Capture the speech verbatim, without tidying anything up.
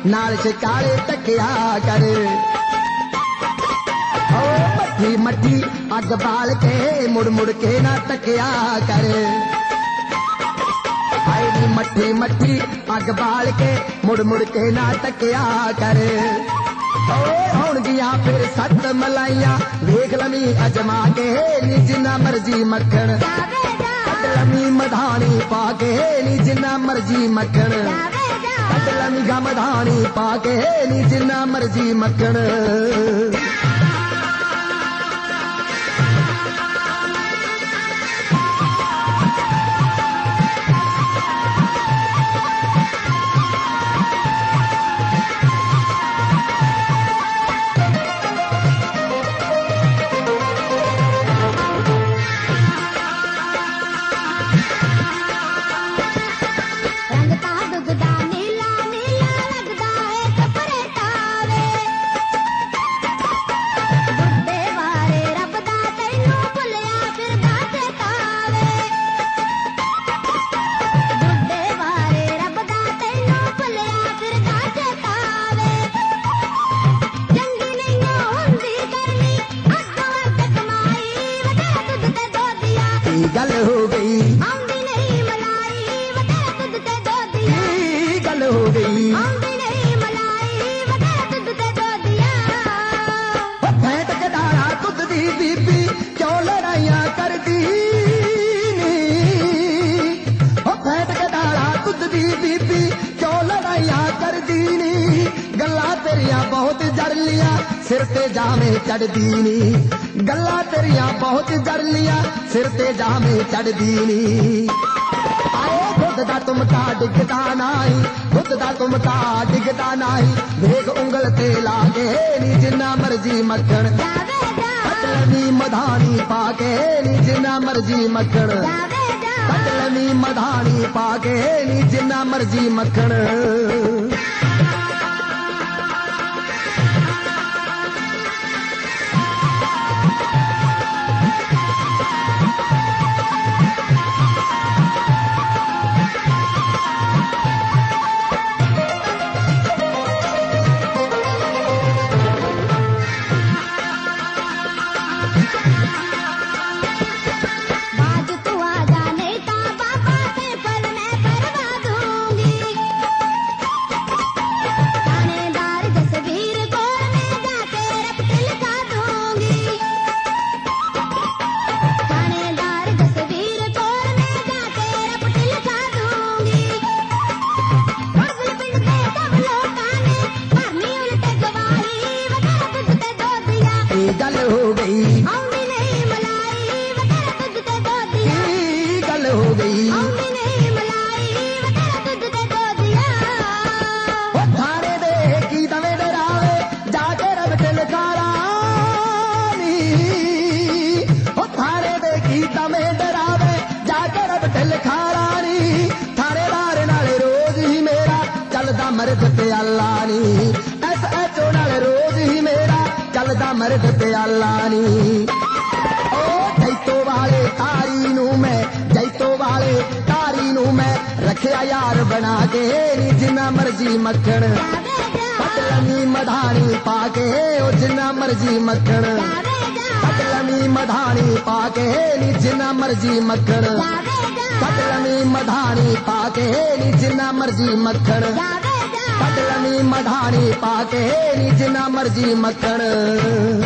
नाल शिकारे तकिया कर। ओ मट्ठी मट्ठी अग बाल के मुड़ मुड़ के ना तकिया कर। हाय नी मट्ठी मट्ठी अग बाल के मुड़ मुड़ के ना तकिया कर। होणगियां फिर सत मलाइया वेख लमी अजमा के नी जिन्ना मर्जी मक्खन। कट लमी मधानी पा के नी जिन्ना मर्जी मक्खन। कट लमी गा मधानी पा के नी जिन्ना मर्जी मक्खन। गल हो गई आंदी नहीं मलाई वतेरा दूध ते दोदिया। गल हो गई आंदी नहीं मलाई वतेरा दूध ते दोदिया। फैंट के डाला दूध दी बीबी क्यों लड़ाइयां करदी नी। फैंट के डाला दूध दी बीबी क्यों लड़ाइयां करदी नी। गल्ला तेरिया बहुत जड़ लिया सिर ते जामे चढ़दी नी। गल्ला तेरिया बहुत जड़ लिया सिर ते जामे चढ़दी नी। आए खुद दा तुमका डिगदा नाई खुद दा तुमका डिगदा नाई। भेग उंगल ते लागे नी जिन्ना मर्जी मक्खन। कटलमी मधानी पाके नी जिन्ना मर्जी मक्खन। कटलमी मधानी पाके नी जिन्ना मर्जी मक्खन। गल हो गई आंदी नहीं मलाई वतेरा दूध ते दोदिया। गल हो गई आंदी नहीं मलाई वतेरा दूध ते दोदिया। ओ थारे दे की दवे डरावे जाके रब ते लखारा नी। ओ थारे दे की दवे डरावे जाके रब ते लखारा नी। थारेदार नाल रोज ही मेरा चलदा मर्द ते अल्लाह नी। एस एच ओ नाल रोज ही मेरा चलदा मर्द प्याला नी। ओ जैतो वाले तारी नू मैं जैतो वाले तारी नू मैं रखिया यार बना के नी जिन्ना मर्जी मक्खन। कटलमी मधानी पाके ओ जिन्ना मर्जी मक्खन। कटलमी मधानी पाके नी जिन्ना मर्जी मक्खन। कटलमी मधानी पाके नी जिन्ना मर्जी मक्खन। कटलमी मधानी पाके नी जिन्ना मर्जी मक्खन।